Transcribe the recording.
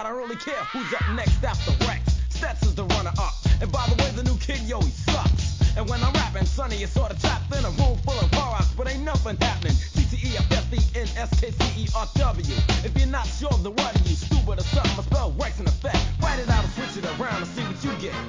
don't really care who's up next after Rex. Stetson's the runner-up. And by the way, the new kid, yo, he sucks. And when I'm rapping, Sonny is sort of trapped in a room full of horrors, but ain't nothing happening. CTEFFENSKCERW. If you're not sure, then what are you, stupid or something? I spell Rex in effect. Write it out and switch it around and see what you get.